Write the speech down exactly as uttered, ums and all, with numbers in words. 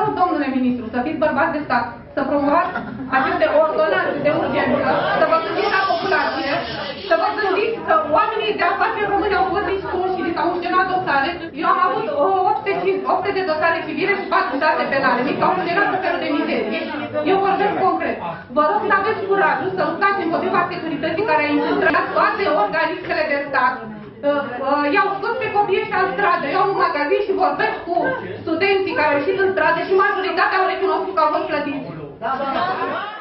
rog, domnule ministru, să fiți bărbați de stat, să promovați aceste ordonanțe de urgență, să vă gândiți la populație, să vă gândiți că oamenii de afaceri români au fost dispuși și s-au înșelat dosare. Eu am avut opt de dosare civile și patruzeci penale. Mi s-au înșelat tot felul de mizerie. Eu vorbesc concret. Vă rog să aveți curajul să luptați împotriva securității care a infiltrat toate organismele de stat. I-au scos pe copiii ăștia în stradă, eu am un magazin și vorbesc cu studenții care au ieșit în stradă și majoritatea au recunoscut că au fost plătiți.